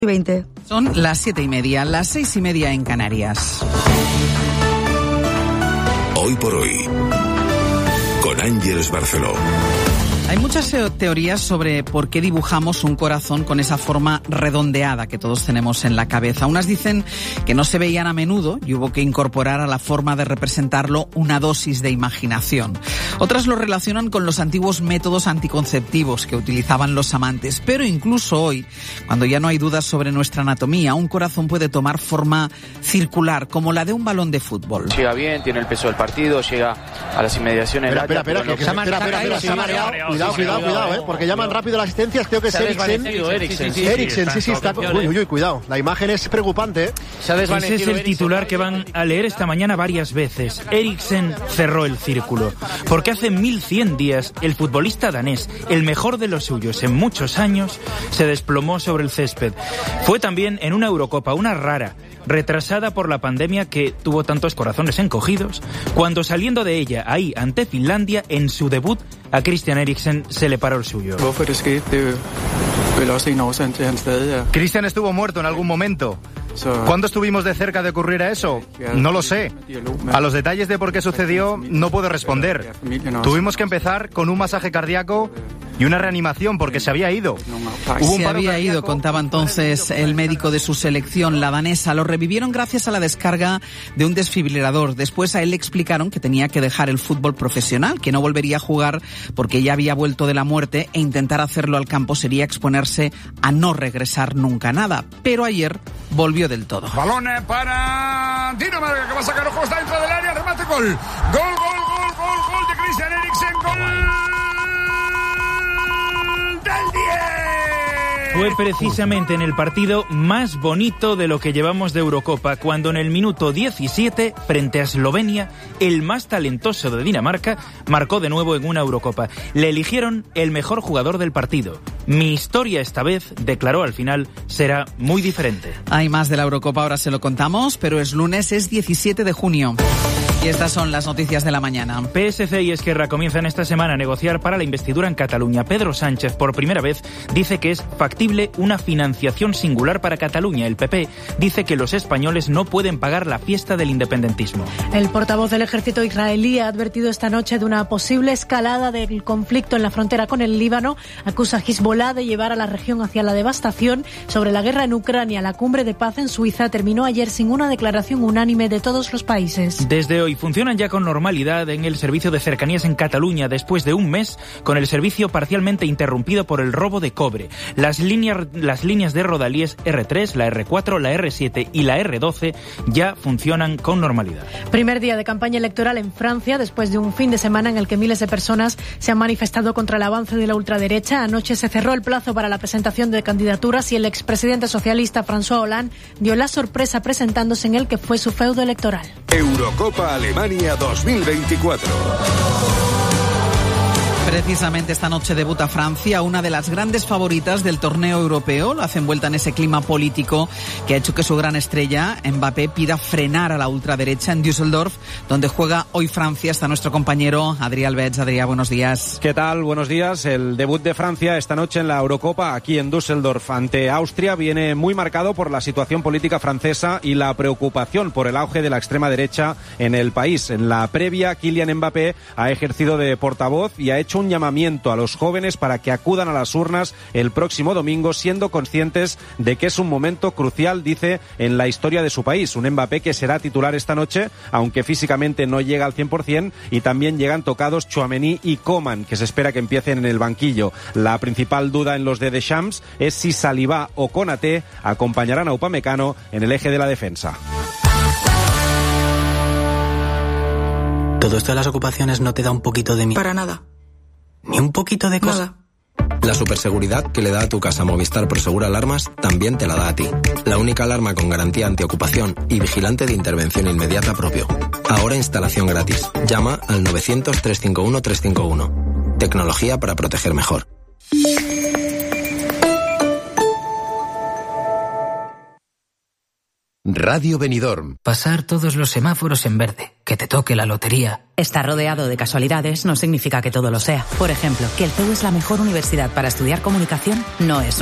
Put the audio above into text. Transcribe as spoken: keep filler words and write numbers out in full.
veinte. Son las siete y media, las seis y media en Canarias. Hoy por hoy, con Ángeles Barceló. Hay muchas teorías sobre por qué dibujamos un corazón con esa forma redondeada que todos tenemos en la cabeza. Unas dicen que no se veían a menudo y hubo que incorporar a la forma de representarlo una dosis de imaginación. Otras lo relacionan con los antiguos métodos anticonceptivos que utilizaban los amantes. Pero incluso hoy, cuando ya no hay dudas sobre nuestra anatomía, un corazón puede tomar forma circular, como la de un balón de fútbol. Llega bien, tiene el peso del partido, llega a las inmediaciones. Espera, espera, espera, que, que, espera, espera, espera, se ha mareado. Cuidado, cuidado, cuidado, eh, porque llaman rápido las asistencias, creo que es Eriksen. Eriksen, sí, Eriksen, sí, sí, está. Uy, uy, uy, cuidado. La imagen es preocupante. Ese es el titular que van a leer esta mañana varias veces. Eriksen cerró el círculo. Porque hace mil cien días, el futbolista danés, el mejor de los suyos en muchos años, se desplomó sobre el césped. Fue también en una Eurocopa, una rara, retrasada por la pandemia que tuvo tantos corazones encogidos, cuando saliendo de ella, ahí, ante Finlandia, en su debut, a Christian Eriksen se le paró el suyo. Christian estuvo muerto en algún momento. ¿Cuándo estuvimos de cerca de ocurrir a eso? No lo sé. A los detalles de por qué sucedió no puedo responder. Tuvimos que empezar con un masaje cardíaco y una reanimación porque se había ido. Hubo se había cardíaco. ido, contaba entonces el médico de su selección, la danesa. Lo revivieron gracias a la descarga de un desfibrilador. Después a él le explicaron que tenía que dejar el fútbol profesional, que no volvería a jugar porque ya había vuelto de la muerte e intentar hacerlo al campo sería exponerse a no regresar nunca a nada. Pero ayer volvió del todo. Balón para Dinamarca, que va a sacar ojos dentro del área, remate, gol. Gol, gol, gol, gol, gol de Christian Eriksen, gol del diez. Fue precisamente en el partido más bonito de lo que llevamos de Eurocopa, cuando en el minuto diecisiete, frente a Eslovenia, el más talentoso de Dinamarca marcó de nuevo en una Eurocopa. Le eligieron el mejor jugador del partido. Mi historia esta vez, declaró al final, será muy diferente. Hay más de la Eurocopa, ahora se lo contamos, pero es lunes, es diecisiete de junio. Y estas son las noticias de la mañana. P S C y Esquerra comienzan esta semana a negociar para la investidura en Cataluña. Pedro Sánchez, por primera vez, dice que es factible una financiación singular para Cataluña. El P P dice que los españoles no pueden pagar la fiesta del independentismo. El portavoz del ejército israelí ha advertido esta noche de una posible escalada del conflicto en la frontera con el Líbano. Acusa a Hezbollah de llevar a la región hacia la devastación. Sobre la guerra en Ucrania, la cumbre de paz en Suiza terminó ayer sin una declaración unánime de todos los países. Desde hoy funcionan ya con normalidad en el servicio de cercanías en Cataluña después de un mes con el servicio parcialmente interrumpido por el robo de cobre. Las líneas, las líneas de rodalíes erre tres, la erre cuatro, la erre siete y la erre doce ya funcionan con normalidad. Primer día de campaña electoral en Francia después de un fin de semana en el que miles de personas se han manifestado contra el avance de la ultraderecha. Anoche se cerró el plazo para la presentación de candidaturas y el expresidente socialista François Hollande dio la sorpresa presentándose en el que fue su feudo electoral. Eurocopa Alemania dos mil veinticuatro. Precisamente esta noche debuta Francia, una de las grandes favoritas del torneo europeo. Lo hace envuelta en ese clima político que ha hecho que su gran estrella, Mbappé, pida frenar a la ultraderecha en Düsseldorf, donde juega hoy Francia. Está nuestro compañero Adrià Albets. Adrià, buenos días. ¿Qué tal? Buenos días. El debut de Francia esta noche en la Eurocopa, aquí en Düsseldorf, ante Austria, viene muy marcado por la situación política francesa y la preocupación por el auge de la extrema derecha en el país. En la previa, Kylian Mbappé ha ejercido de portavoz y ha hecho un llamamiento a los jóvenes para que acudan a las urnas el próximo domingo, siendo conscientes de que es un momento crucial, dice, en la historia de su país. Un Mbappé que será titular esta noche, aunque físicamente no llega al cien por ciento, y también llegan tocados Tchouaméni y Coman, que se espera que empiecen en el banquillo. La principal duda en los de Deschamps es si Saliba o Konaté acompañarán a Upamecano en el eje de la defensa. ¿Todo esto de las ocupaciones no te da un poquito de miedo? Para nada. ¿Ni un poquito de cosa? Nada. La superseguridad que le da a tu casa Movistar Prosegur Alarmas también te la da a ti. La única alarma con garantía antiocupación y vigilante de intervención inmediata propio. Ahora instalación gratis. Llama al novecientos, trescientos cincuenta y uno, trescientos cincuenta y uno. Tecnología para proteger mejor. Radio Benidorm. Pasar todos los semáforos en verde, que te toque la lotería. Estar rodeado de casualidades no significa que todo lo sea. Por ejemplo, que el C E U es la mejor universidad para estudiar comunicación no es